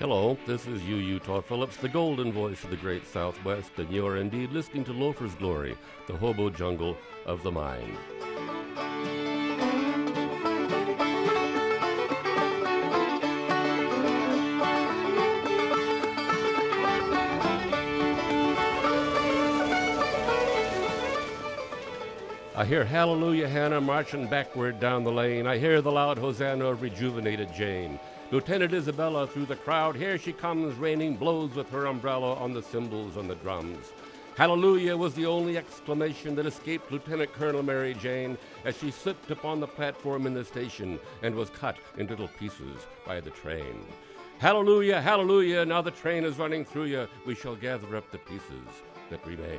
Hello, this is Utah Phillips, the golden voice of the great Southwest, and you are indeed listening to Loafer's Glory, the hobo jungle of the mind. I hear Hallelujah Hannah marching backward down the lane. I hear the loud hosanna of rejuvenated Jane. Lieutenant Isabella through the crowd, here she comes, raining blows with her umbrella on the cymbals and the drums. Hallelujah was the only exclamation that escaped Lieutenant Colonel Mary Jane as she slipped upon the platform in the station and was cut in little pieces by the train. Hallelujah, hallelujah, now the train is running through you. We shall gather up the pieces that remain.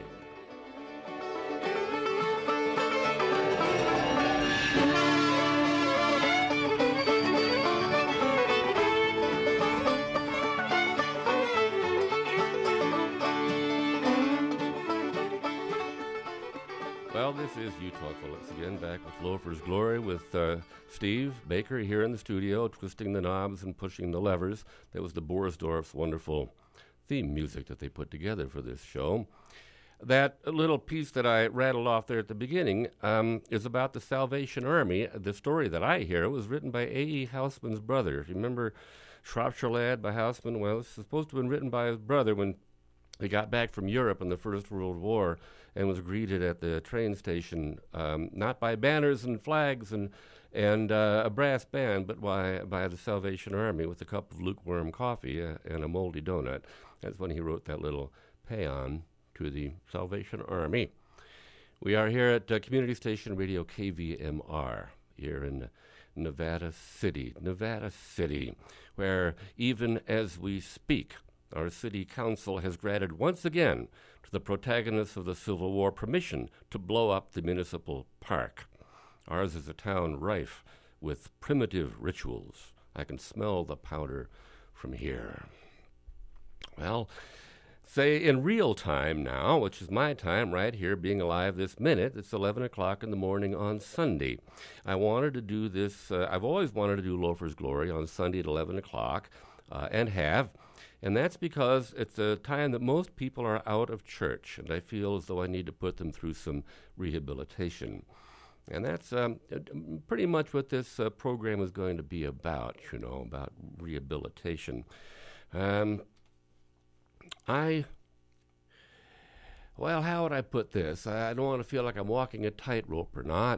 Well, this is Utah Phillips again, back with Loafer's Glory with Steve Baker here in the studio, twisting the knobs and pushing the levers. That was the Borsdorf's wonderful theme music that they put together for this show. That little piece that I rattled off there at the beginning is about the Salvation Army. The story that I hear was written by A.E. Houseman's brother. If you remember Shropshire Lad by Houseman, well, it's supposed to have been written by his brother when he got back from Europe in the First World War and was greeted at the train station, not by banners and flags and a brass band, but by the Salvation Army with a cup of lukewarm coffee and a moldy donut. That's when he wrote that little paean to the Salvation Army. We are here at Community Station Radio KVMR here in Nevada City, where even as we speak, our city council has granted once again to the protagonists of the Civil War permission to blow up the municipal park. Ours is a town rife with primitive rituals. I can smell the powder from here. Well, say in real time now, which is my time right here being alive this minute, it's 11 o'clock in the morning on Sunday. I wanted to do this, I've always wanted to do Loafer's Glory on Sunday at 11 o'clock, and that's because it's a time that most people are out of church, and I feel as though I need to put them through some rehabilitation. And that's pretty much what this program is going to be about, about rehabilitation. Well, how would I put this? I don't want to feel like I'm walking a tightrope or not.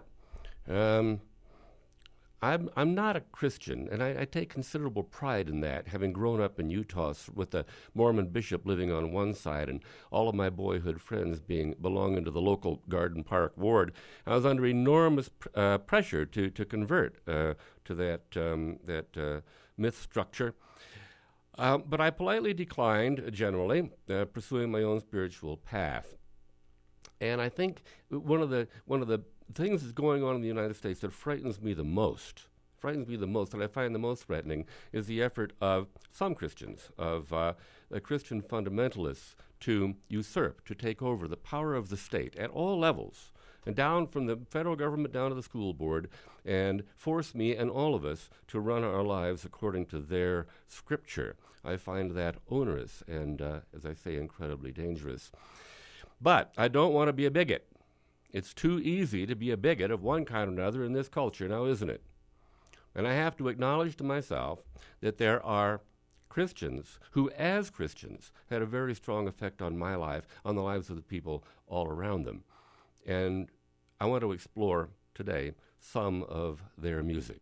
I'm not a Christian, and I take considerable pride in that, having grown up in Utah with a Mormon bishop living on one side and all of my boyhood friends belonging to the local Garden Park ward. I was under enormous pressure to convert to that myth structure. But I politely declined, generally, pursuing my own spiritual path. And I think one of the things that's going on in the United States that frightens me the most, and I find the most threatening, is the effort of some Christians, of Christian fundamentalists, to usurp, to take over the power of the state at all levels, and down from the federal government down to the school board, and force me and all of us to run our lives according to their scripture. I find that onerous and, as I say, incredibly dangerous. But I don't want to be a bigot. It's too easy to be a bigot of one kind or another in this culture now, isn't it? And I have to acknowledge to myself that there are Christians who, as Christians, had a very strong effect on my life, on the lives of the people all around them. And I want to explore today some of their music.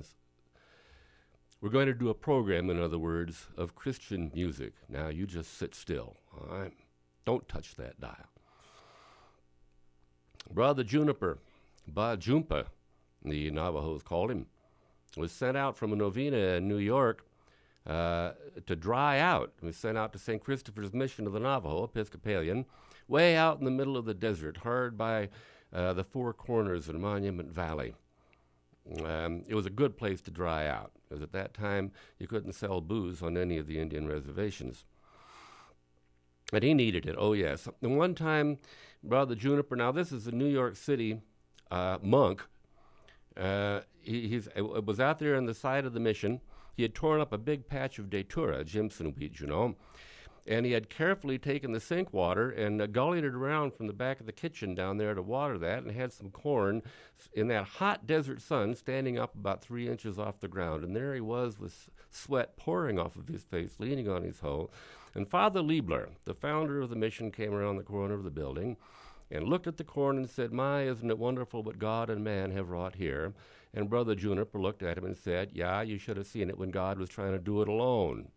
We're going to do a program, in other words, of Christian music. Now, you just sit still, all right? Don't touch that dial. Brother Juniper, Ba Jumpa, the Navajos called him, was sent out from a novena in New York to dry out. He was sent out to St. Christopher's Mission of the Navajo, Episcopalian, way out in the middle of the desert, hard by the Four Corners in Monument Valley. It was a good place to dry out, because at that time you couldn't sell booze on any of the Indian reservations. And he needed it, oh yes. And one time, Brother Juniper, now this is a New York City monk, he was out there on the side of the mission, he had torn up a big patch of Datura, Jimson wheat, you know, and he had carefully taken the sink water and gullied it around from the back of the kitchen down there to water that, and had some corn in that hot desert sun standing up about 3 inches off the ground. And there he was with sweat pouring off of his face, leaning on his hoe. And Father Liebler, the founder of the mission, came around the corner of the building and looked at the corn and said, "My, isn't it wonderful what God and man have wrought here?" And Brother Juniper looked at him and said, "Yeah, you should have seen it when God was trying to do it alone."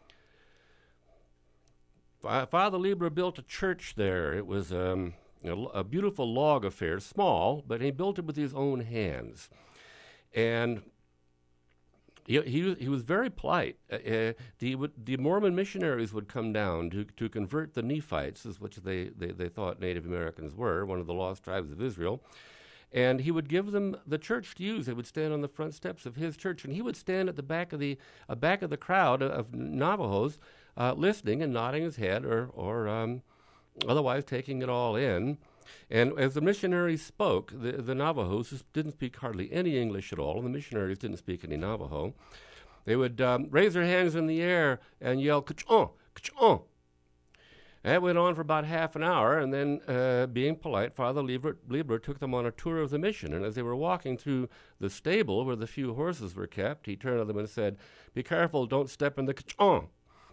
Father Liebler built a church there. It was a beautiful log affair, small, but he built it with his own hands. And he was very polite. The Mormon missionaries would come down to convert the Nephites, is what they thought Native Americans were, one of the lost tribes of Israel. And he would give them the church to use. They would stand on the front steps of his church, and he would stand at the back of the crowd of Navajos, listening and nodding his head, or otherwise taking it all in. And as the missionaries spoke, the Navajos didn't speak hardly any English at all, and the missionaries didn't speak any Navajo. They would raise their hands in the air and yell, "K'ch-on, k'ch-on." That went on for about half an hour, and then, being polite, Father Liebler took them on a tour of the mission. And as they were walking through the stable where the few horses were kept, he turned to them and said, "Be careful, don't step in the k'ch-on."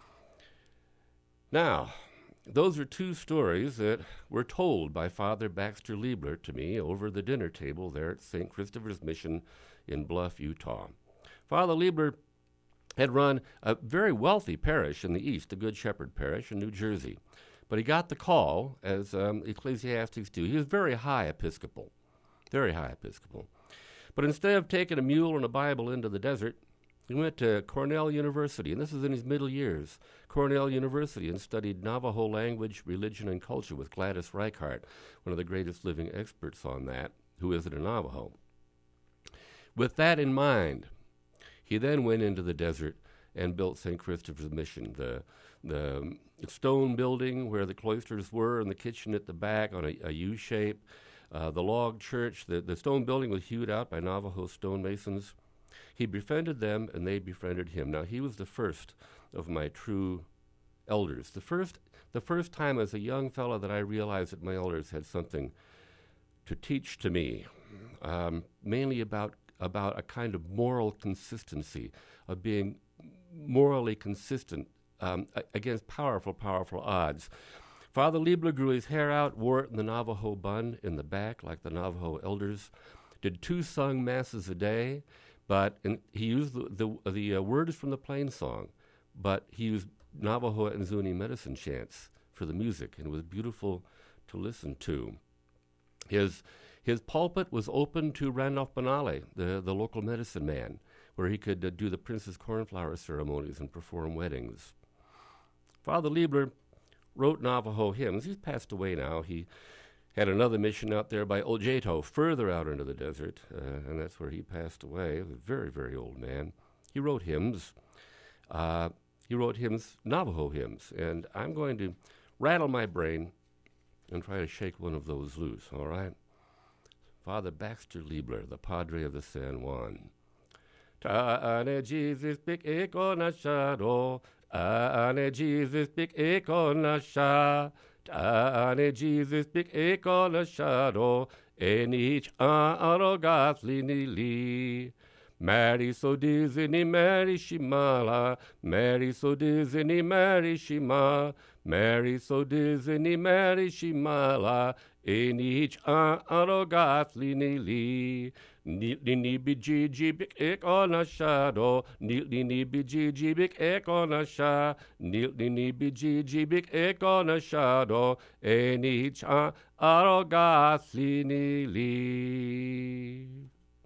Now, those are two stories that were told by Father Baxter Liebler to me over the dinner table there at St. Christopher's Mission in Bluff, Utah. Father Liebler had run a very wealthy parish in the east, the Good Shepherd Parish in New Jersey. But he got the call, as ecclesiastics do. He was very high Episcopal, very high Episcopal. But instead of taking a mule and a Bible into the desert, he went to Cornell University, and this is in his middle years, Cornell University, and studied Navajo language, religion, and culture with Gladys Reichart, one of the greatest living experts on that, who is a Navajo. With that in mind, he then went into the desert and built St. Christopher's Mission, the stone building where the cloisters were and the kitchen at the back on a U-shape, the log church. The stone building was hewed out by Navajo stonemasons. He befriended them, and they befriended him. Now, he was the first of my true elders. The first time as a young fellow that I realized that my elders had something to teach to me, mainly about a kind of moral consistency, of being morally consistent against powerful odds. Father Liebler grew his hair out, wore it in the Navajo bun in the back, like the Navajo elders, did 2 sung masses a day, but he used the words from the Plain Song, but he used Navajo and Zuni medicine chants for the music, and it was beautiful to listen to. His pulpit was open to Randolph Benale, the local medicine man, where he could do the Princess Cornflower ceremonies and perform weddings. Father Liebler wrote Navajo hymns. He's passed away now. He had another mission out there by Ojeto, further out into the desert, and that's where he passed away. He was a very, very old man. He wrote hymns. Navajo hymns, and I'm going to rattle my brain and try to shake one of those loose, all right? Father Baxter Liebler, the Padre of the San Juan. Ta'ane Jesus big eko na shado, Ta'ane Jesus big eko na sha, Ta'ane Jesus big eko na shado, Enich arogathli nili. Mary so dizzy, Mary shimala, Mary so dizzy, Mary shima, Mary so dizzy, Mary shimala, Enich arogathli nili. Nilini bijiji bik ek on a shadow, Nilini bijiji bik ek on a sha, Nilini bijiji bik ek on a shadow, Enich arogathli nili.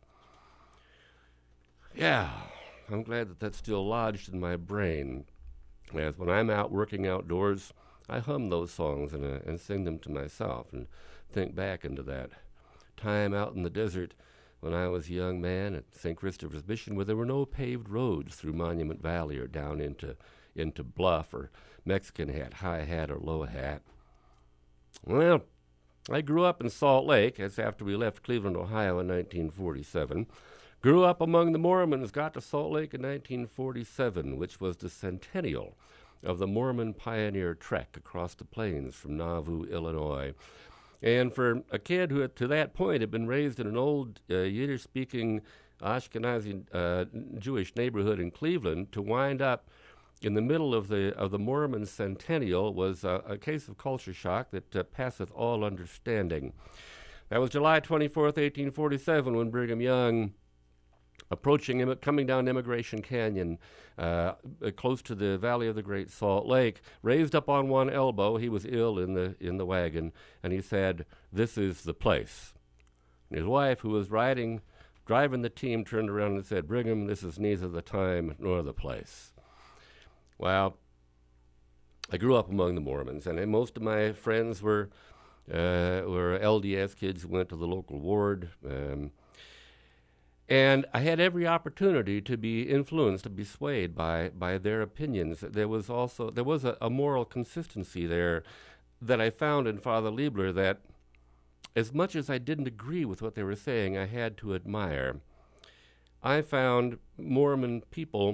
Yeah, I'm glad that that's still lodged in my brain. As when I'm out working outdoors, I hum those songs and sing them to myself and think back into that time out in the desert when I was a young man at St. Christopher's Mission, where there were no paved roads through Monument Valley or down into Bluff or Mexican Hat, High Hat or Low Hat. Well, I grew up in Salt Lake. That's after we left Cleveland, Ohio in 1947. Grew up among the Mormons, got to Salt Lake in 1947, which was the centennial of the Mormon pioneer trek across the plains from Nauvoo, Illinois. And for a kid who, to that point, had been raised in an old Yiddish-speaking Ashkenazi Jewish neighborhood in Cleveland, to wind up in the middle of the Mormon centennial was a case of culture shock that passeth all understanding. That was July 24th, 1847, when Brigham Young, coming down Immigration Canyon, close to the Valley of the Great Salt Lake, raised up on one elbow. He was ill in the wagon, and he said, "This is the place." And his wife, who was driving the team, turned around and said, "Brigham, this is neither the time nor the place." Well, I grew up among the Mormons, and most of my friends were LDS kids who went to the local ward. And I had every opportunity to be influenced, to be swayed by their opinions. There was a moral consistency there that I found in Father Liebler, that as much as I didn't agree with what they were saying, I had to admire. I found Mormon people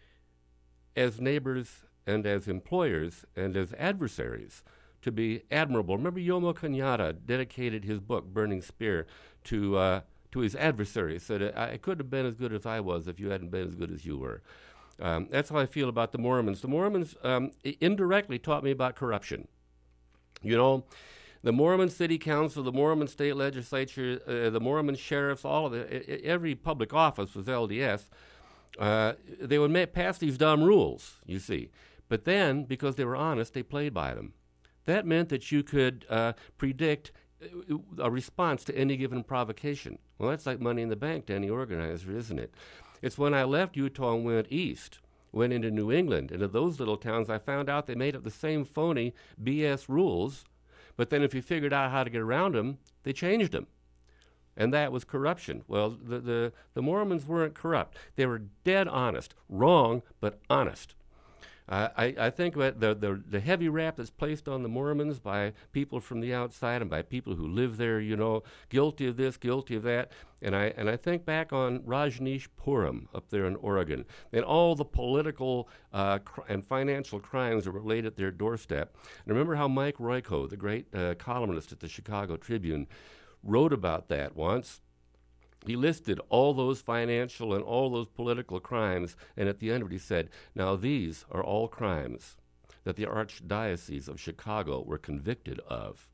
as neighbors and as employers and as adversaries to be admirable. Remember, Jomo Kenyatta dedicated his book, Burning Spear, to his adversaries. Said, "I could have been as good as I was if you hadn't been as good as you were." That's how I feel about the Mormons. The Mormons indirectly taught me about corruption. You know, the Mormon City Council, the Mormon State Legislature, the Mormon sheriffs, all of every public office was LDS. They would pass these dumb rules, you see. But then, because they were honest, they played by them. That meant that you could predict a response to any given provocation. Well, that's like money in the bank to any organizer, isn't it? It's when I left Utah and went east, went into New England, into those little towns, I found out they made up the same phony BS rules, but then if you figured out how to get around them, they changed them. And that was corruption. Well, the Mormons weren't corrupt. They were dead honest. Wrong, but honest. I think that the heavy rap that's placed on the Mormons by people from the outside and by people who live there, you know, guilty of this, guilty of that. And I think back on Rajneeshpuram up there in Oregon, and all the political and financial crimes that were laid at their doorstep. And remember how Mike Royko, the great columnist at the Chicago Tribune, wrote about that once. He listed all those financial and all those political crimes, and at the end of it he said, "Now these are all crimes that the Archdiocese of Chicago were convicted of."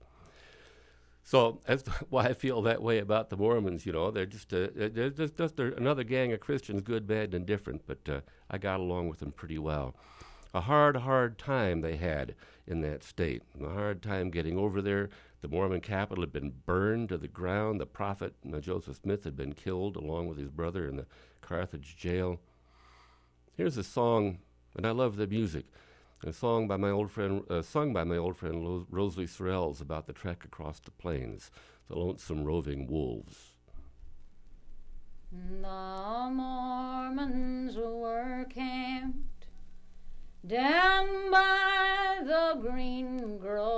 So that's why I feel that way about the Mormons. You know, they're just another gang of Christians, good, bad, and indifferent, but I got along with them pretty well. A hard time they had in that state, a hard time getting over there. The Mormon capital had been burned to the ground. The prophet Joseph Smith had been killed along with his brother in the Carthage jail. Here's a song, and I love the music, a song by my old friend, sung by my old friend Rosalie Sorrells about the trek across the plains, the lonesome roving wolves. The Mormons were camped down by the green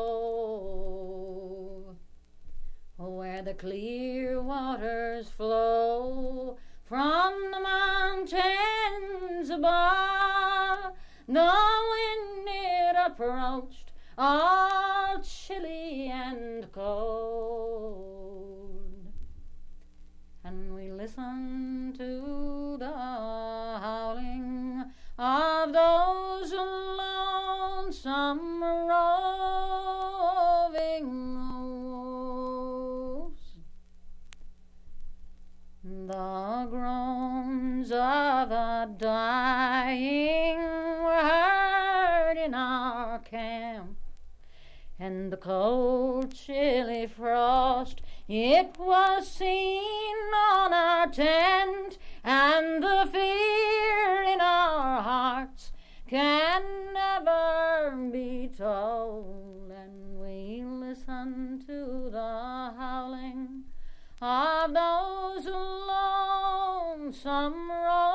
grove, where the clear waters flow from the mountains above. The wind it approached, all chilly and cold, and we listened to the howling of those lonesome roving wolves. The groans of the dying were heard in our camp, and the cold chilly frost, it was seen on our tent, and the fear in our hearts can never be told. And we listen to the howling of those lonesome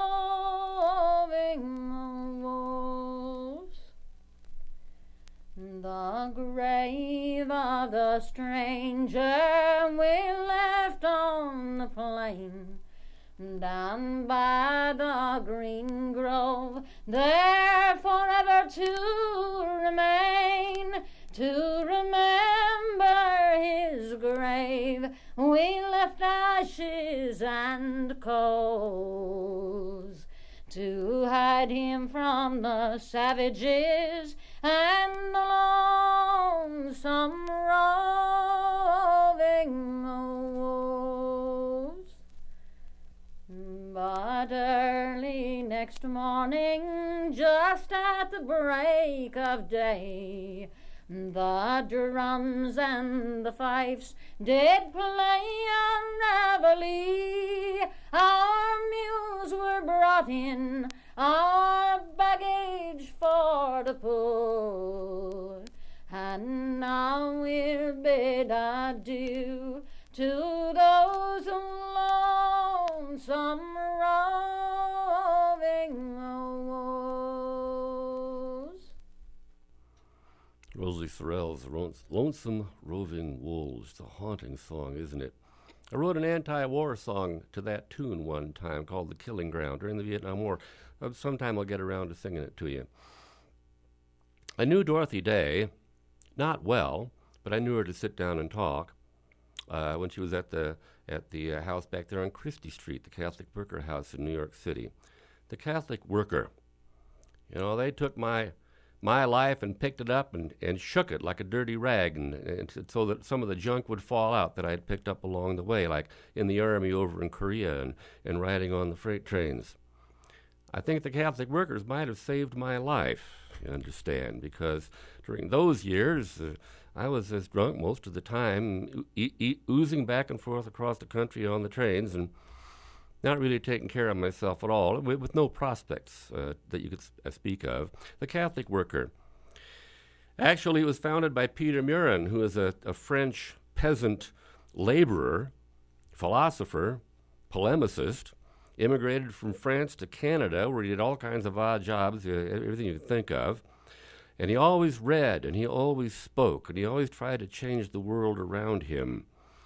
roving wolves. The grave of the stranger we left on the plain down by the green grove, there forever to remain, to remember his grave. We left ashes and coals to hide him from the savages and the lonesome roving wolves. But early next morning, just at the break of day, the drums and the fifes did play a reveille. Our mules were brought in, our baggage for to pull, and now we'll bid adieu to those lonesome roving wolves. Rosie Sorrell's Lonesome Roving Wolves. It's a haunting song, isn't it? I wrote an anti-war song to that tune one time called The Killing Ground during the Vietnam War. Sometime I'll get around to singing it to you. I knew Dorothy Day, not well, but I knew her to sit down and talk when she was at the house back there on Christie Street, the Catholic Worker House in New York City. The Catholic Worker. You know, they took my life and picked it up and shook it like a dirty rag, and so that some of the junk would fall out that I had picked up along the way, like in the Army over in Korea and riding on the freight trains. I think the Catholic Workers might have saved my life, you understand, because during those years I was as drunk most of the time, oozing back and forth across the country on the trains and not really taking care of myself at all, with no prospects that you could speak of. The Catholic Worker. Actually, it was founded by Peter Murin, who is a French peasant laborer, philosopher, polemicist, immigrated from France to Canada, where he did all kinds of odd jobs, everything you could think of. And he always read, and he always spoke, and he always tried to change the world around him.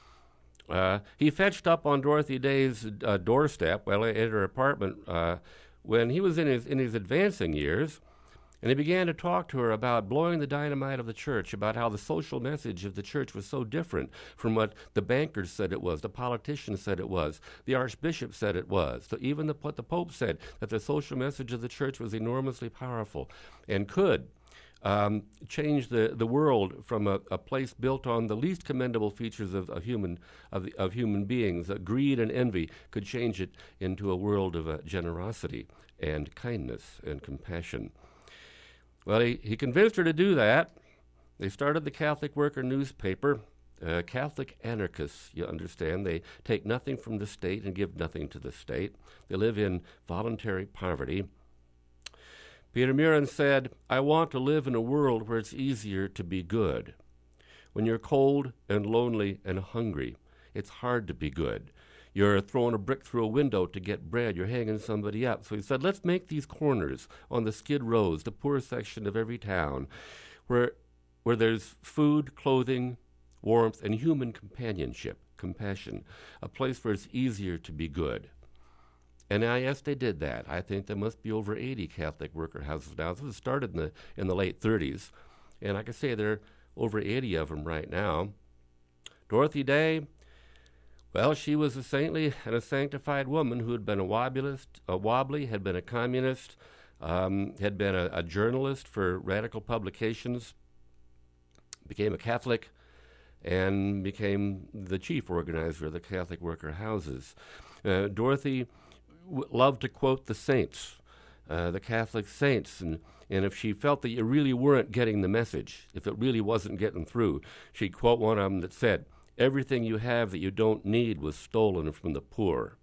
He fetched up on Dorothy Day's doorstep, at her apartment, when he was in his advancing years, and he began to talk to her about blowing the dynamite of the church, about how the social message of the church was so different from what the bankers said it was, the politicians said it was, the archbishop said it was, so even what the Pope said, that the social message of the church was enormously powerful and could change the world from a place built on the least commendable features of human beings. Greed and envy could change it into a world of generosity and kindness and compassion. Well, he convinced her to do that. They started the Catholic Worker newspaper, Catholic anarchists, you understand. They take nothing from the state and give nothing to the state. They live in voluntary poverty. Peter Murin said, "I want to live in a world where it's easier to be good. When you're cold and lonely and hungry, it's hard to be good. You're throwing a brick through a window to get bread. You're hanging somebody up." So he said, let's make these corners on the skid rows, the poor section of every town, where there's food, clothing, warmth, and human companionship, compassion, a place where it's easier to be good. And yes, they did that. I think there must be over 80 Catholic worker houses now. This was started in the late 30s, and like I say, there are over 80 of them right now. Dorothy Day, well, she was a saintly and a sanctified woman who had been a wobbly, had been a communist, had been a journalist for radical publications, became a Catholic, and became the chief organizer of the Catholic worker houses. Dorothy loved to quote the saints, the Catholic saints, and if she felt that you really weren't getting the message, if it really wasn't getting through, she'd quote one of them that said, "Everything you have that you don't need was stolen from the poor."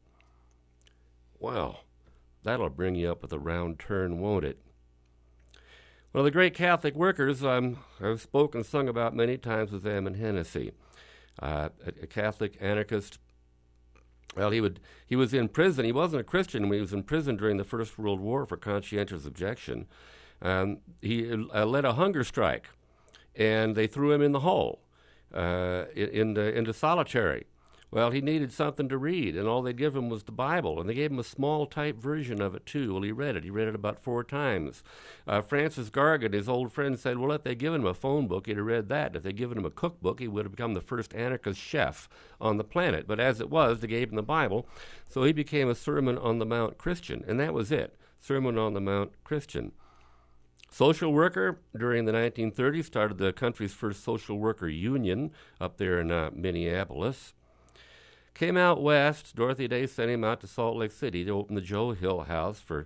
Well, that'll bring you up with a round turn, won't it? Well, the great Catholic workers I've spoken and sung about many times with Ammon Hennessy, a Catholic anarchist. Well, he was in prison. He wasn't a Christian when he was in prison during the First World War for conscientious objection. He led a hunger strike, and they threw him in the hole, into solitary, Well, he needed something to read, and all they'd give him was the Bible, and they gave him a small type version of it, too. Well, he read it. He read it about 4 times. Francis Gargan, his old friend, said, well, if they'd given him a phone book, he'd have read that. If they'd given him a cookbook, he would have become the first anarchist chef on the planet. But as it was, they gave him the Bible, so he became a Sermon on the Mount Christian, and that was it, Sermon on the Mount Christian. Social worker during the 1930s, started the country's first social worker union up there in Minneapolis. Came out west. Dorothy Day sent him out to Salt Lake City to open the Joe Hill House for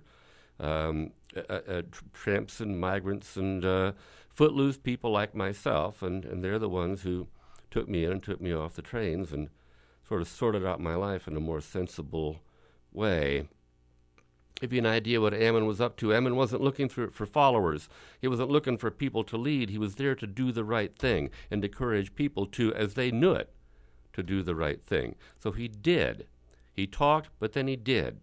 tramps and migrants and footloose people like myself, and they're the ones who took me in and took me off the trains and sort of sorted out my life in a more sensible way. Give you an idea what Ammon was up to. Ammon wasn't looking for followers. He wasn't looking for people to lead. He was there to do the right thing and to encourage people to, as they knew it, to do the right thing. So he did. He talked, but then he did.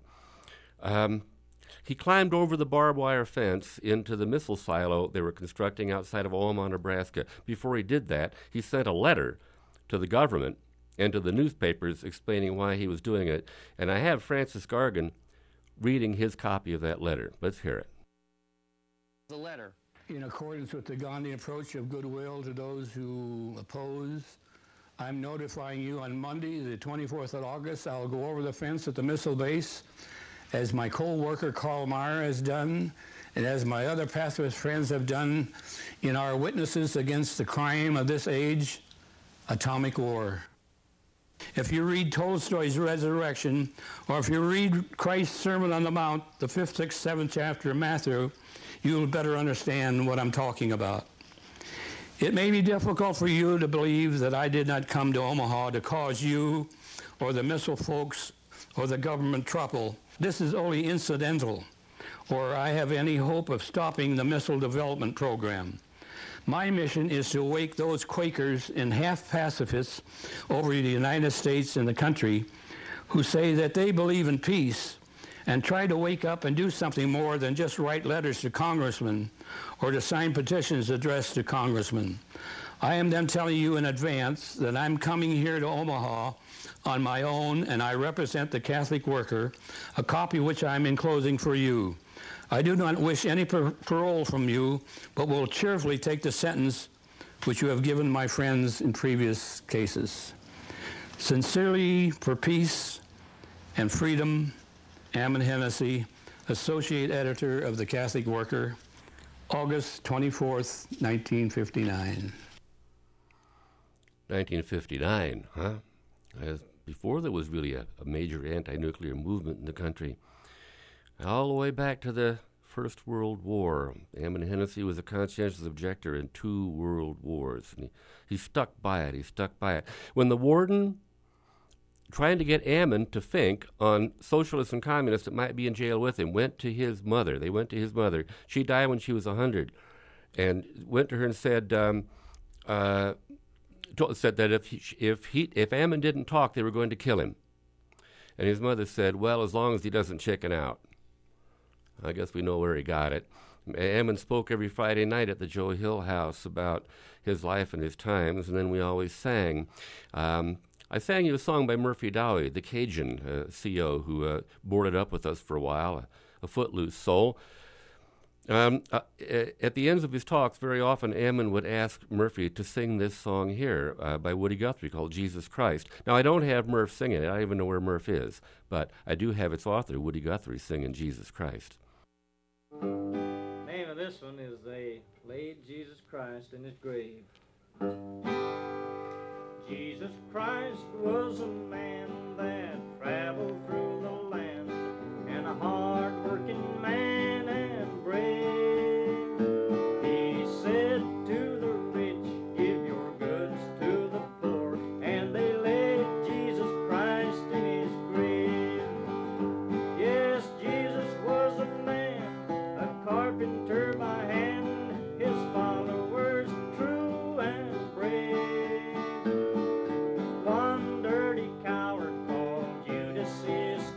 He climbed over the barbed wire fence into the missile silo they were constructing outside of Omaha, Nebraska. Before he did that, he sent a letter to the government and to the newspapers explaining why he was doing it. And I have Francis Gargan reading his copy of that letter. Let's hear it. The letter. In accordance with the Gandhi approach of goodwill to those who oppose, I'm notifying you on Monday, the 24th of August, I'll go over the fence at the missile base, as my co-worker Karl Meyer has done, and as my other pacifist friends have done in our witnesses against the crime of this age, atomic war. If you read Tolstoy's Resurrection, or if you read Christ's Sermon on the Mount, the 5th, 6th, 7th chapter of Matthew, you'll better understand what I'm talking about. It may be difficult for you to believe that I did not come to Omaha to cause you or the missile folks or the government trouble. This is only incidental, or I have any hope of stopping the missile development program. My mission is to awake those Quakers and half-pacifists over the United States and the country who say that they believe in peace and try to wake up and do something more than just write letters to congressmen or to sign petitions addressed to congressmen. I am then telling you in advance that I'm coming here to Omaha on my own, and I represent the Catholic worker, a copy which I'm enclosing for you. I do not wish any parole from you, but will cheerfully take the sentence which you have given my friends in previous cases. Sincerely, for peace and freedom, Ammon Hennessy, Associate Editor of the Catholic Worker, August 24th, 1959. 1959, huh? Before there was really a major anti-nuclear movement in the country. All the way back to the First World War. Ammon Hennessy was a conscientious objector in 2 world wars, and he stuck by it. When the warden, trying to get Ammon to think on socialists and communists that might be in jail with him, went to his mother. They went to his mother. She died when she was 100, and went to her and said that if Ammon didn't talk, they were going to kill him. And his mother said, well, as long as he doesn't chicken out. I guess we know where he got it. Ammon spoke every Friday night at the Joe Hill House about his life and his times, and then we always sang. I sang you a song by Murphy Dowie, the Cajun CO who boarded up with us for a while, a footloose soul. At the ends of his talks, very often Ammon would ask Murphy to sing this song here by Woody Guthrie called Jesus Christ. Now, I don't have Murph singing it. I don't even know where Murph is. But I do have its author, Woody Guthrie, singing Jesus Christ. The name of this one is They Laid Jesus Christ in His Grave. Jesus Christ was a man that traveled through the land, and a hard-working man and brave. He said to the rich, give your goods to the poor, and they laid Jesus Christ in His grave. Yes, Jesus was a man, a carpenter by hand, his followers true and brave. One dirty coward called Judas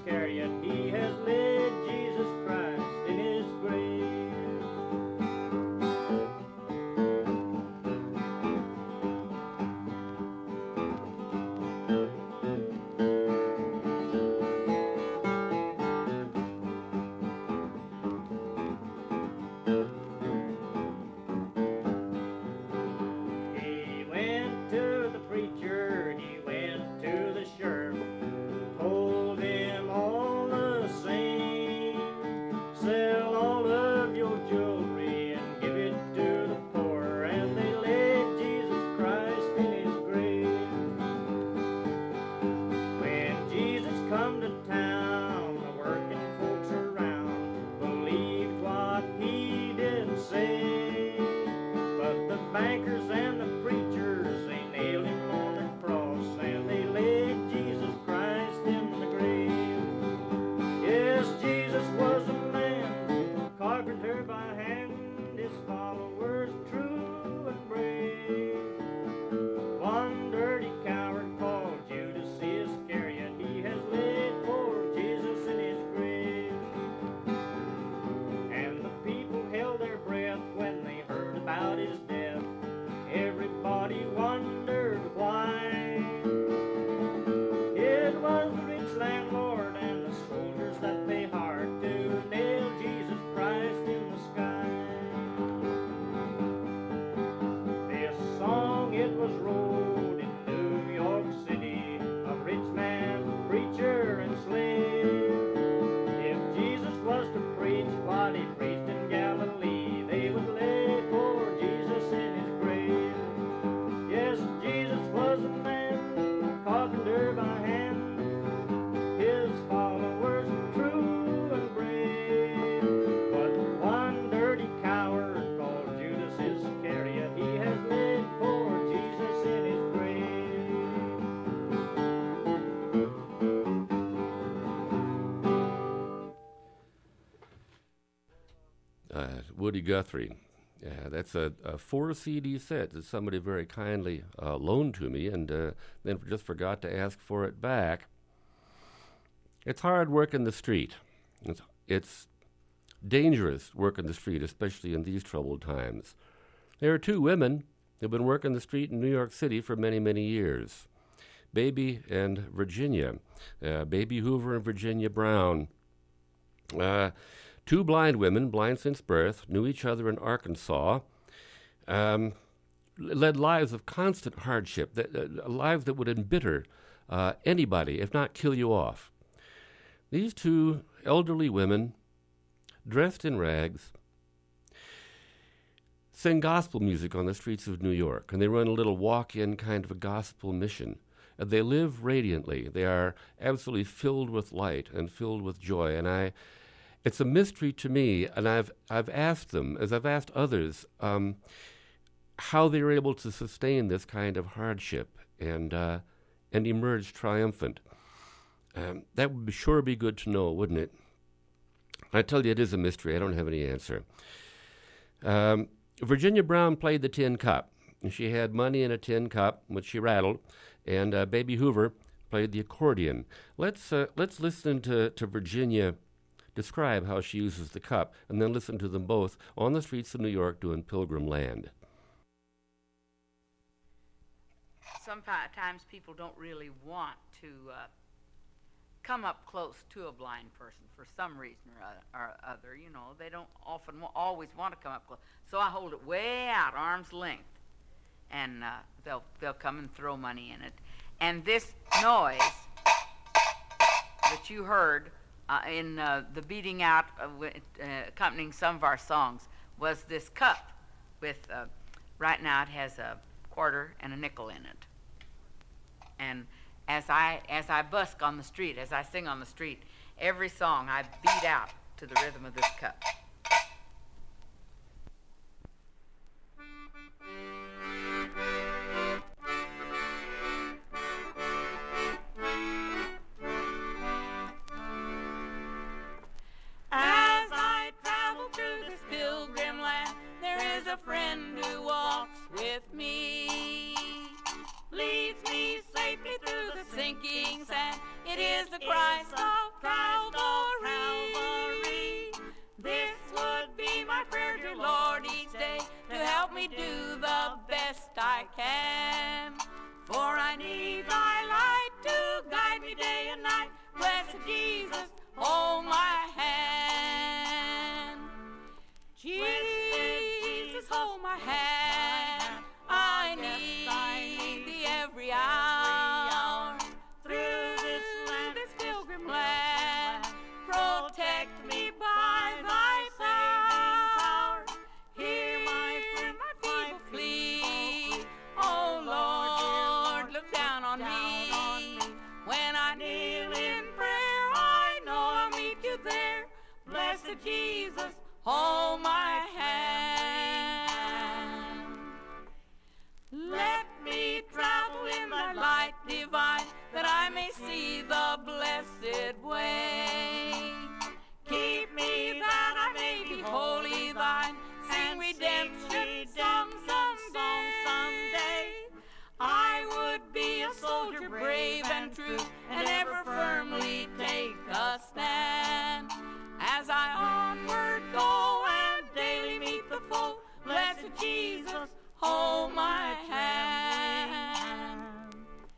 Woody Guthrie. That's a 4 CD set that somebody very kindly loaned to me and then just forgot to ask for it back. It's hard work in the street. It's dangerous work in the street, especially in these troubled times. There are two women who've been working the street in New York City for many, many years. Baby and Virginia. Baby Hoover and Virginia Brown. Two blind women, blind since birth, knew each other in Arkansas, led lives of constant hardship, lives that would embitter anybody, if not kill you off. These two elderly women, dressed in rags, sing gospel music on the streets of New York, and they run a little walk-in kind of a gospel mission. They live radiantly. They are absolutely filled with light and filled with joy, and it's a mystery to me, and I've asked them, as I've asked others, how they were able to sustain this kind of hardship and emerge triumphant. That would sure be good to know, wouldn't it? I tell you, it is a mystery. I don't have any answer. Virginia Brown played the tin cup. She had money in a tin cup, which she rattled, and Baby Hoover played the accordion. Let's listen to Virginia describe how she uses the cup, and then listen to them both on the streets of New York doing Pilgrim Land. Sometimes people don't really want to come up close to a blind person for some reason or other. You know, they don't often always want to come up close. So I hold it way out, arm's length, and they'll come and throw money in it. And this noise that you heard in the beating out accompanying some of our songs was this cup with right now it has a quarter and a nickel in it. And as I busk on the street, as I sing on the street, every song I beat out to the rhythm of this cup. As I travel through this pilgrim land, there is a friend who walks with me, leads me safely through the sinking sand. It is the Christ of Calvary. This would be my prayer, dear Lord, each day, to help me do the best I can. For I need thy light to guide me day and night. Blessed Jesus, hold my hand. Jesus, hold my hand. I need thee every hour. Through this pilgrim land, protect me by thy power. Hear my feeble plea. Oh Lord, look down on me. When I kneel in prayer, I know I'll meet you there. Blessed Jesus, hold my hand. Let me travel in thy light divine, that I may see the blessed way. Keep me that I may be wholly thine, sing redemption songs someday. I would be a soldier brave and true, and ever firmly take a stand. As I onward go and daily meet the foe, blessed Jesus, hold my hand.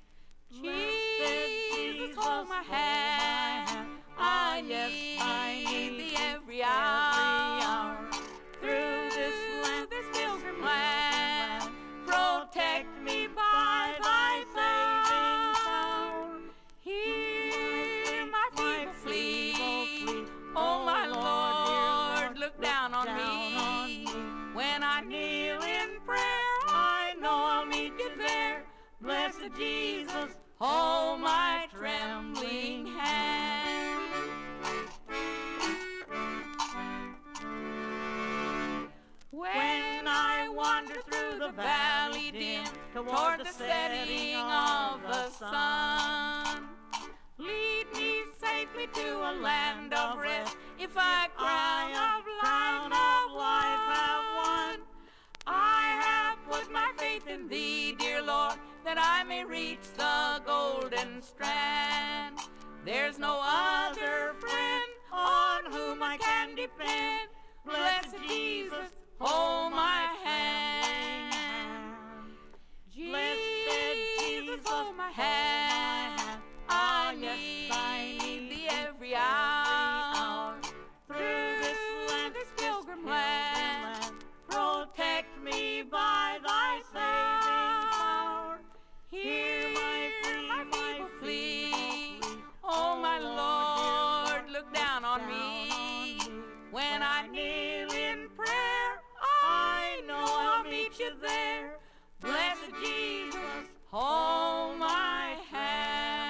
Jesus, hold my hand. I need thee every hour. Through this pilgrim land, protect me by thy power. Hear my feeble plea. Oh my Lord, look down on me. When I kneel in prayer, I know I'll meet you there. Blessed Jesus, hold my trembling hand. When I wander through the valley dim, toward the setting of the sun, lead me safely to a land of rest. If I crown of in thee, dear Lord, that I may reach the golden strand. There's no other friend on whom I can depend. Blessed Jesus, hold my hand. Jesus, hold my hand. I need thee every hour. Through this pilgrim land, protect me by thy saving power. Hear my feeble plea. Oh, my Lord, look down on me. When I kneel in prayer, I know I'll meet you there. Blessed Jesus, hold my hand.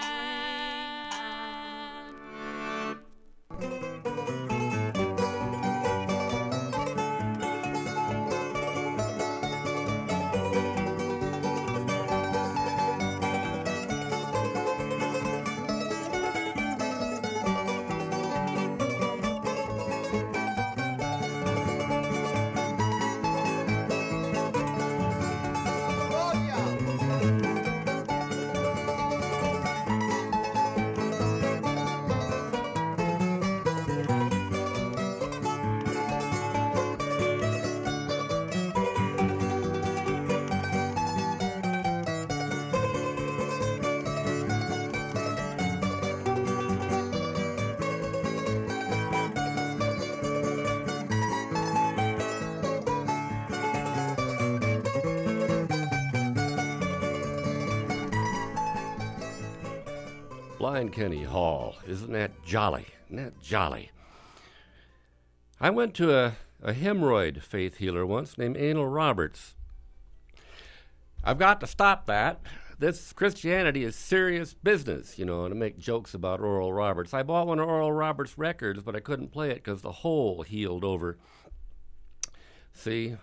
Blind Kenny Hall. Isn't that jolly? Isn't that jolly? I went to a hemorrhoid faith healer once named Anal Roberts. I've got to stop that. This Christianity is serious business, you know, to make jokes about Oral Roberts. I bought one of Oral Roberts' records, but I couldn't play it because the hole healed over. See?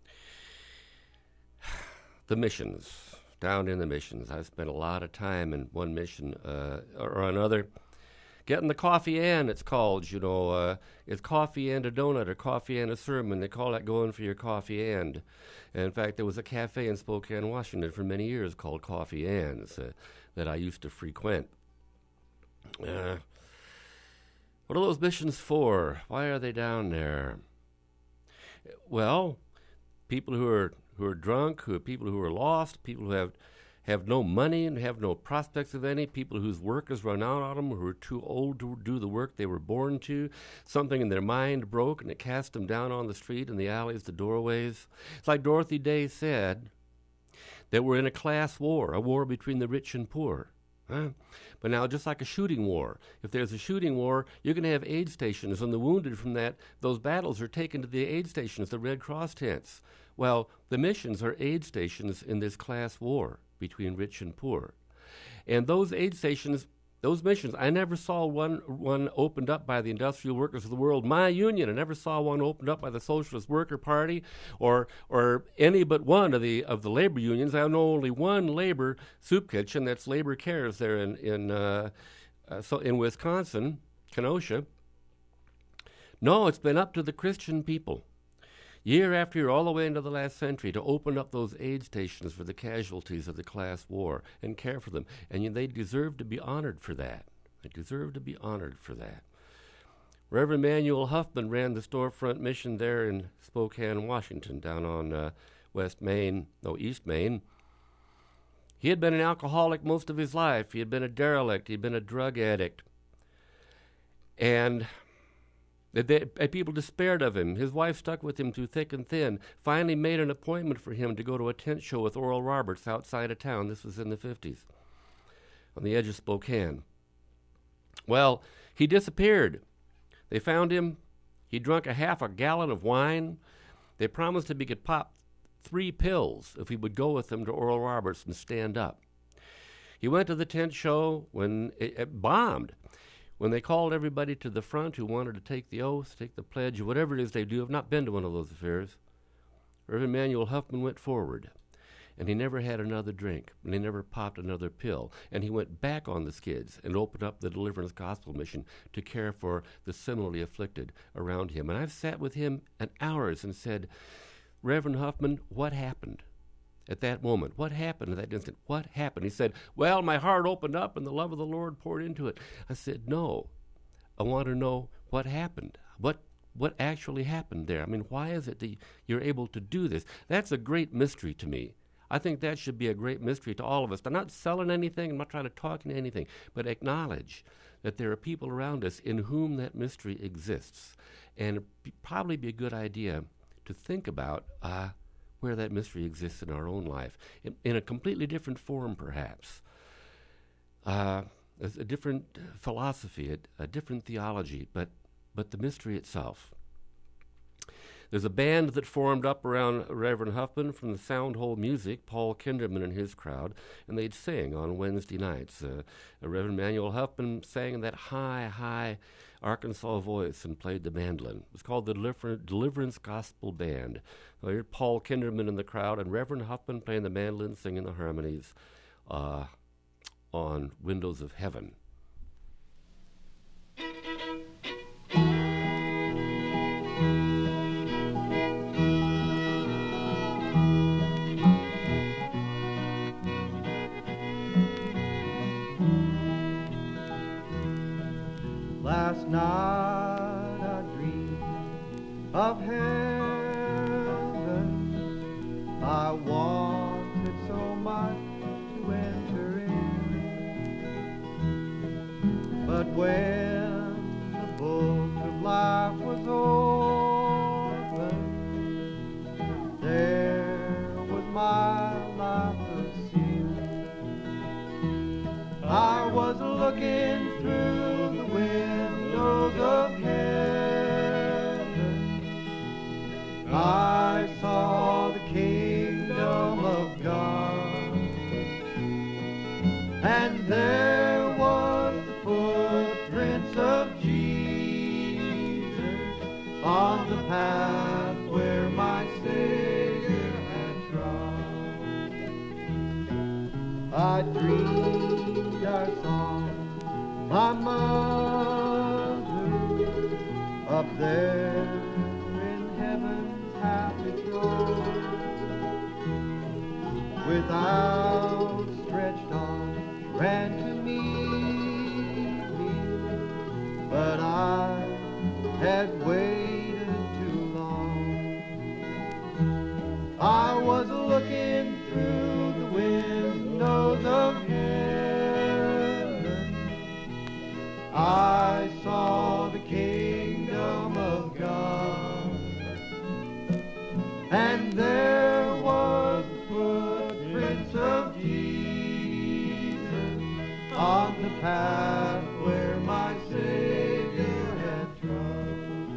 The missions. Down in the missions. I spent a lot of time in one mission or another. Getting the coffee and it's called, you know, it's coffee and a donut or coffee and a sermon. They call that going for your coffee and. In fact, there was a cafe in Spokane, Washington for many years called Coffee Ann's that I used to frequent. What are those missions for? Why are they down there? Well, people who are drunk, people who are lost, people who have no money and have no prospects of any, people whose work has run out on them, who are too old to do the work they were born to. Something in their mind broke and it cast them down on the street, in the alleys, the doorways. It's like Dorothy Day said, that we're in a class war, a war between the rich and poor. Huh? But now, just like a shooting war, if there's a shooting war, you're going to have aid stations, and the wounded from those battles are taken to the aid stations, the Red Cross tents. Well, the missions are aid stations in this class war between rich and poor. And those aid stations, those missions, I never saw one opened up by the Industrial Workers of the World, my union. I never saw one opened up by the Socialist Worker Party or any but one of the labor unions. I know only one labor soup kitchen, that's Labor Cares there in Wisconsin, Kenosha. No, it's been up to the Christian people, year after year, all the way into the last century, to open up those aid stations for the casualties of the class war and care for them. And they deserve to be honored for that. They deserve to be honored for that. Reverend Manuel Huffman ran the storefront mission there in Spokane, Washington, down on East Main. He had been an alcoholic most of his life. He had been a derelict. He had been a drug addict. And people despaired of him. His wife stuck with him through thick and thin, finally made an appointment for him to go to a tent show with Oral Roberts outside of town. This was in the 50s, on the edge of Spokane. Well, he disappeared. They found him. He drunk half a gallon of wine. They promised him he could pop 3 pills if he would go with them to Oral Roberts and stand up. He went to the tent show when it bombed. When they called everybody to the front who wanted to take the oath, take the pledge, or whatever it is they do, I've not been to one of those affairs, Reverend Manuel Huffman went forward, and he never had another drink, and he never popped another pill, and he went back on the skids and opened up the Deliverance Gospel Mission to care for the similarly afflicted around him. And I've sat with him an hours and said, Reverend Huffman, what happened? at that moment? What happened at that instant? What happened? He said, well, my heart opened up and the love of the Lord poured into it. I said, no, I want to know what happened. What actually happened there? I mean, why is it that you're able to do this? That's a great mystery to me. I think that should be a great mystery to all of us. I'm not selling anything. I'm not trying to talk into anything, but acknowledge that there are people around us in whom that mystery exists. And it'd probably be a good idea to think about where that mystery exists in our own life, in a completely different form, perhaps. A different philosophy, a different theology, but the mystery itself. There's a band that formed up around Reverend Huffman from the Soundhole Music, Paul Kinderman and his crowd, and they'd sing on Wednesday nights. Reverend Manuel Huffman sang in that high Arkansas voice and played the mandolin. It was called the Deliverance Gospel Band. Well, here's Paul Kinderman in the crowd and Reverend Huffman playing the mandolin, singing the harmonies on Windows of Heaven. Last night I dreamed of heaven. I wanted so much to enter in, but when the book of life was opened, there was my life of sin. I was looking through the windows of heaven. I saw the kingdom of God, and there was the footprints of Jesus on the path where my Savior had trod. I dreamed I saw my mother up there in heaven's happy throne, with outstretched arms ran to meet me, but I had waited too long. I was looking through the windows of heaven. I saw the kingdom of God, and there was the footprints of Jesus on the path where my Savior had trod.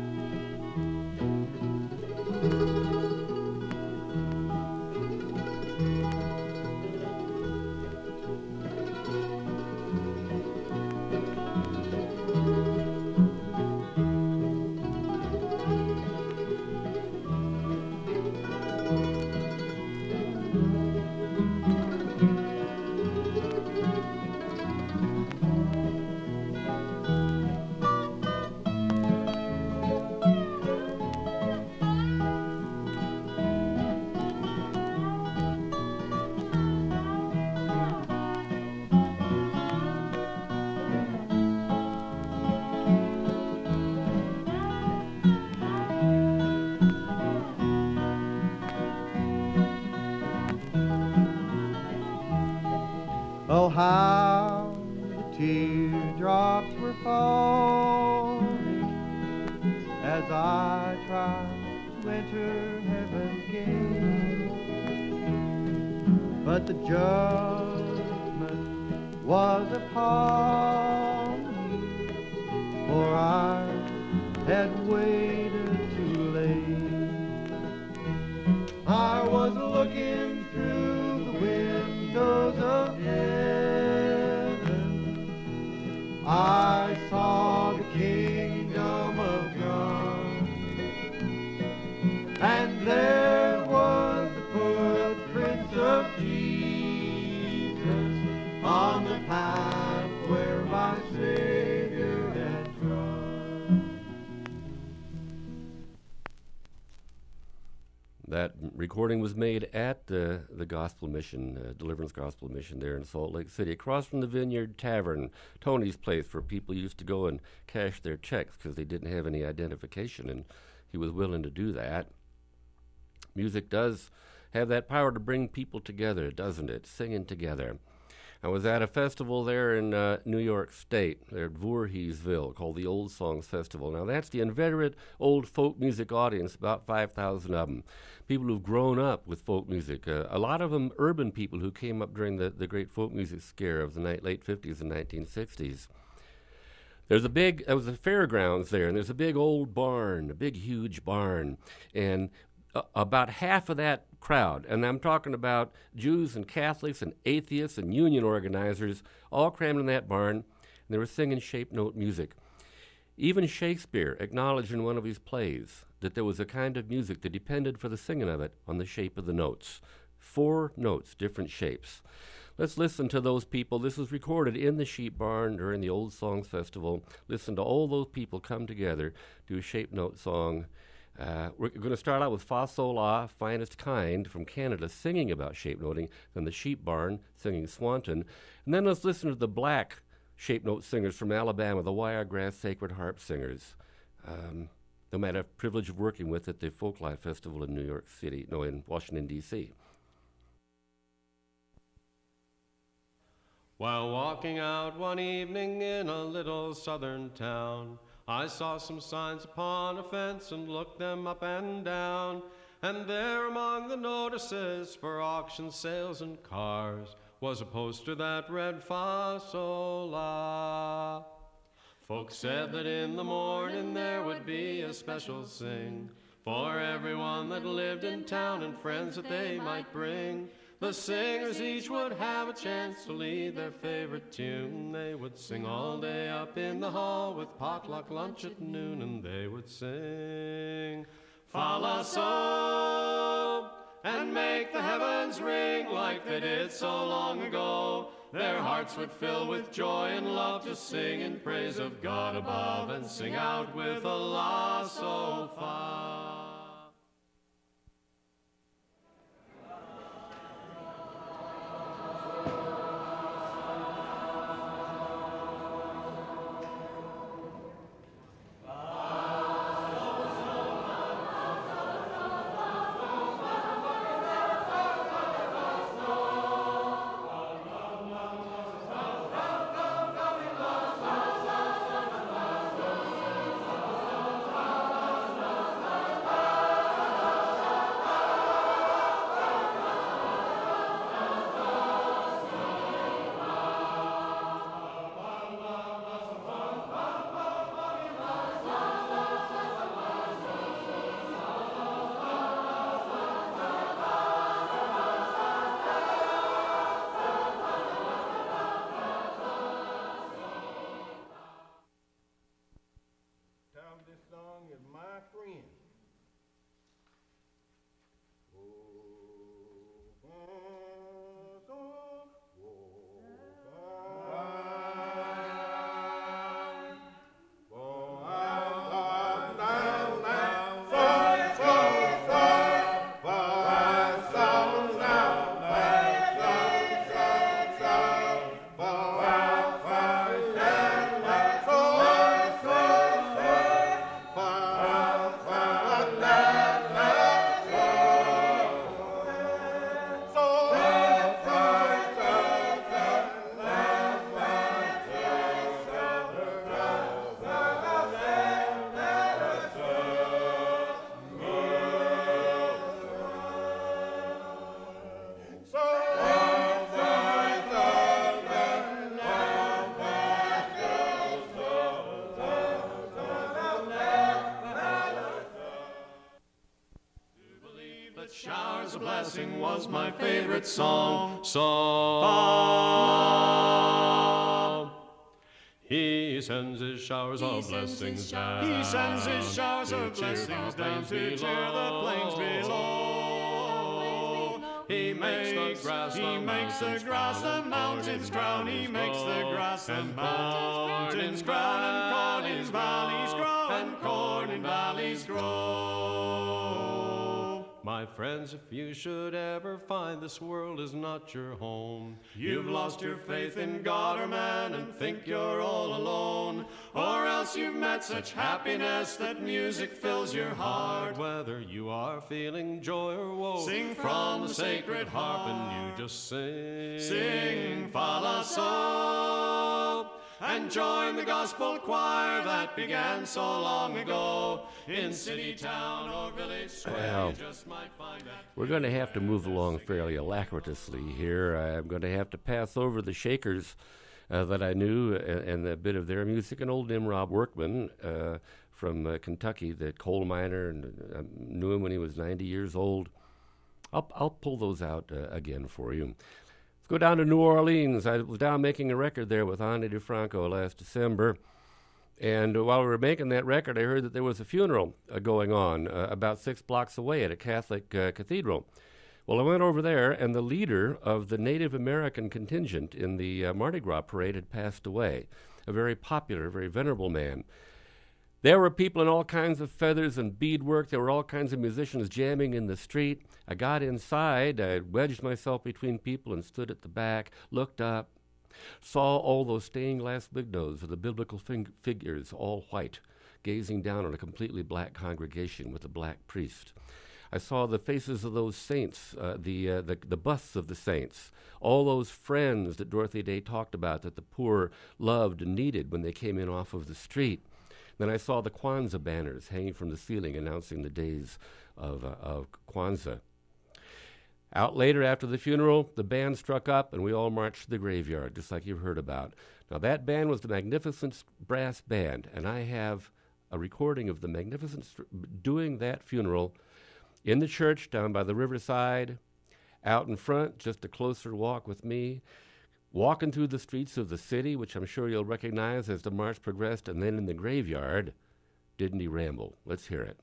Oh, how the teardrops were falling as I tried to enter heaven's gate. But the judgment was upon me, for I had waited too late. I was looking through the windows of heaven. I saw the kingdom of God, and there was the footprints of Jesus on the path where my Savior had trod. That recording was made at the Gospel Mission, Deliverance Gospel Mission there in Salt Lake City, across from the Vineyard Tavern, Tony's place, where people used to go and cash their checks because they didn't have any identification, and he was willing to do that. Music does have that power to bring people together, doesn't it? Singing together. I was at a festival there in New York State, there at Voorheesville, called the Old Songs Festival. Now, that's the inveterate old folk music audience, about 5,000 of them. People who've grown up with folk music. A lot of them urban people who came up during the great folk music scare of the late 50s and 1960s. There was a fairgrounds there, and there's a big old barn, a big, huge barn. And about half of that crowd, and I'm talking about Jews and Catholics and atheists and union organizers, all crammed in that barn, and they were singing shape note music. Even Shakespeare acknowledged in one of his plays that there was a kind of music that depended for the singing of it on the shape of the notes. 4 notes, different shapes. Let's listen to those people. This was recorded in the Sheep Barn during the Old Songs Festival. Listen to all those people come together, do a shape note song. We're going to start out with Fa Sol La, Finest Kind, from Canada, singing about shape noting, then the Sheep Barn singing Swanton, and then let's listen to the black shape note singers from Alabama, the Wiregrass Sacred Harp Singers. Whom I had a privilege of working with at the Folklife Festival in in Washington, D.C. While walking out one evening in a little southern town, I saw some signs upon a fence and looked them up and down. And there among the notices for auction sales and cars was a poster that read Fa Sol La. Folks said that in the morning there would be a special sing for everyone that lived in town and friends that they might bring. The singers each would have a chance to lead their favorite tune. They would sing all day up in the hall with potluck lunch at noon, and they would sing Fa La Sol and make the heavens ring like they did so long ago. Their hearts would fill with joy and love to sing in praise of God above and sing out with a La Sol Fa. Showers of Blessing was my favorite song. He sends his showers of blessings down. He sends his showers of blessings down to cheer the plains below. He makes the grass the mountains crown. He makes the grass and mountains crown, and corn in valleys grow, and corn in valleys grow. My friends, if you should ever find this world is not your home, you've lost your faith in God or man and think you're all alone, or else you've met such happiness that music fills your heart. Whether you are feeling joy or woe, sing from the sacred harp and you just sing. Sing fa la sol, and join the gospel choir that began so long ago in city, town, or village square. Well, you just might find that. We're going to have to move along fairly alacritously here. I'm going to have to pass over the Shakers that I knew and a bit of their music, and old Nimrod Workman from Kentucky, the coal miner, and I knew him when he was 90 years old. I'll pull those out again for you. Go down to New Orleans. I was down making a record there with Ani DeFranco last December. And while we were making that record, I heard that there was a funeral going on about 6 blocks away at a Catholic cathedral. Well, I went over there, and the leader of the Native American contingent in the Mardi Gras parade had passed away, a very popular, very venerable man. There were people in all kinds of feathers and beadwork. There were all kinds of musicians jamming in the street. I got inside. I wedged myself between people and stood at the back, looked up, saw all those stained glass windows of the biblical figures, all white, gazing down on a completely black congregation with a black priest. I saw the faces of those saints, the busts of the saints, all those friends that Dorothy Day talked about that the poor loved and needed when they came in off of the street. Then I saw the Kwanzaa banners hanging from the ceiling announcing the days of Kwanzaa. Out later after the funeral, the band struck up and we all marched to the graveyard, just like you've heard about. Now that band was the Magnificent Brass Band, and I have a recording of the Magnificent doing that funeral in the church down by the riverside, out in front, just a closer walk with me, walking through the streets of the city, which I'm sure you'll recognize as the march progressed, and then in the graveyard, didn't he ramble? Let's hear it.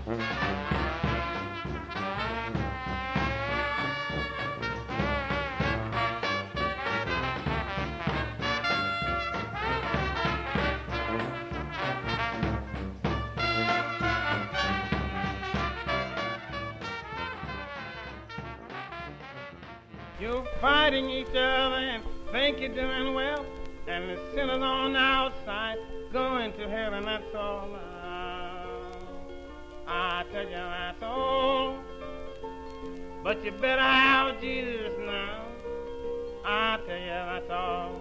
You're fighting each other and think you're doing well, and the sinners on the outside going to hell, and that's all. I tell you that's all. But you better have Jesus now. I tell you that's all.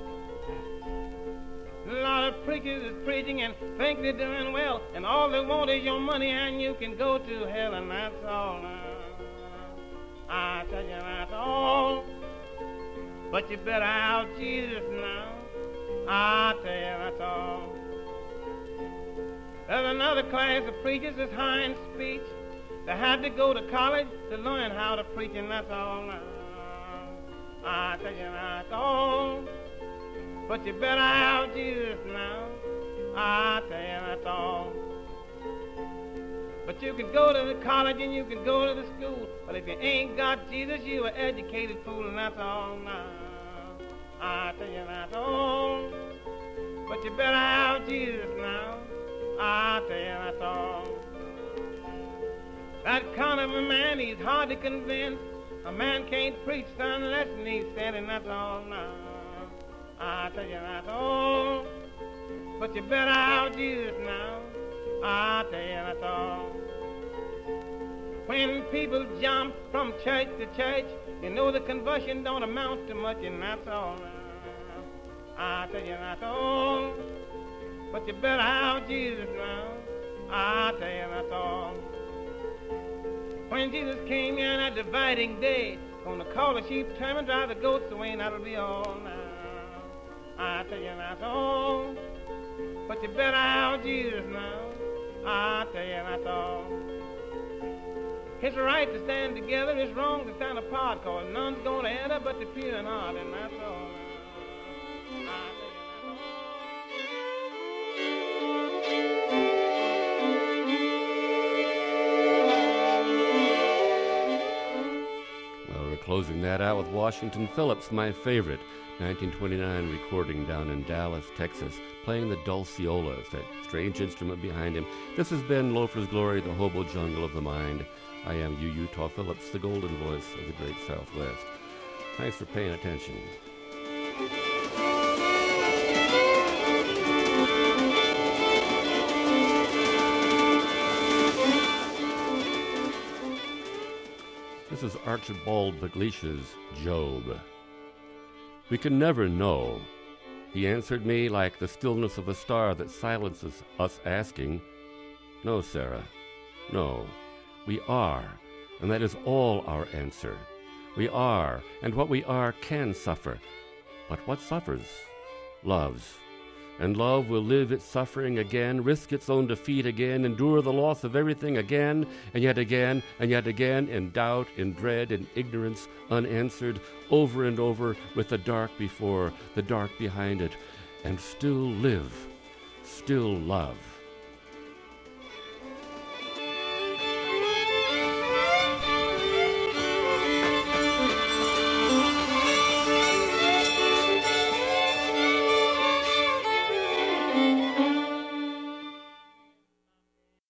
A lot of preachers is preaching and think they're doing well, and all they want is your money, and you can go to hell, and that's all. I tell you that's all. But you better have Jesus now. I tell you that's all. There's another class of preachers that's high in speech. They had to go to college to learn how to preach, and that's all now. I tell you that's all. But you better have Jesus now. I tell you that's all. But you can go to the college and you can go to the school, but if you ain't got Jesus, you an educated fool, and that's all now. I tell you that's all. But you better have Jesus now. I tell you that's all. That kind of a man, he's hard to convince. A man can't preach unless he's said, and that's all now. I tell you that's all. But you better have Jesus now. I tell you that's all. When people jump from church to church, you know the conversion don't amount to much, and that's all. I tell you that's all. But you better have Jesus now. I tell you that's all. When Jesus came in at dividing day, gonna call the sheep, turn and drive the goats away, and that'll be all now. I tell you that's all. But you better have Jesus now. I tell you that's all. It's right to stand together, it's wrong to stand apart, cause none's gonna enter but the pure in heart, and that's all. I tell you that's all. Well, we're closing that out with Washington Phillips, my favorite, 1929 recording down in Dallas, Texas, playing the dulceolas, that strange instrument behind him. This has been Loafer's Glory, the hobo jungle of the mind. I am Utah Phillips, the golden voice of the great Southwest. Thanks for paying attention. This is Archibald Puglish's Job. We can never know. He answered me like the stillness of a star that silences us asking, no, Sarah, no. We are, and that is all our answer. We are, and what we are can suffer. But what suffers? Loves. And love will live its suffering again, risk its own defeat again, endure the loss of everything again, and yet again, and yet again, in doubt, in dread, in ignorance, unanswered, over and over, with the dark before, the dark behind it, and still live, still love.